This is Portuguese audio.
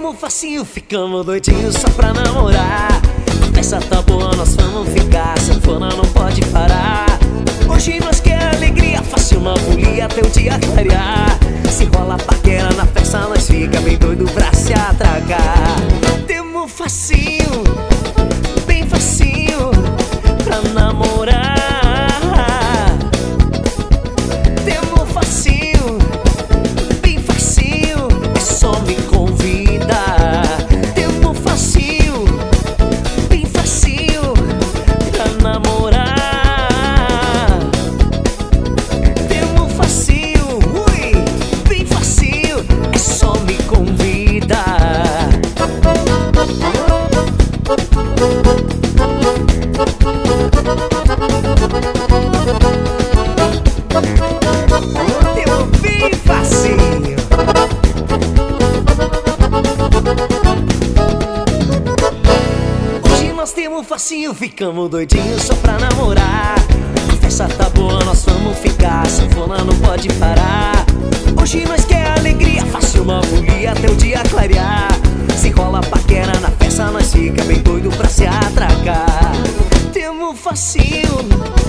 Temos facinho, ficamos doidinhos só pra namorar. A festa tá boa, nós vamos ficar. Sanfona não pode parar. Hoje nós quer alegria, fácil uma folia até o dia clarear. Se rola paquera na festa, nós fica bem doido pra se atracar. Temos facinho, bem facinho pra namorar. Temos facinho, bem facinho, é só me convidar. Temos facinho, bem facinho pra namorar. Temos facinho, ui, bem facinho, é só me convidar. Temos bem facinho. Hoje nós temos facinho, ficamos doidinhos só pra namorar. A festa tá boa, nós vamos ficar. Sanfona não pode parar. Hoje nós quer alegria, fácil uma folia até o dia clarear. Se rola paquera na festa, nós fica bem doido pra se atracar. Temos facinho,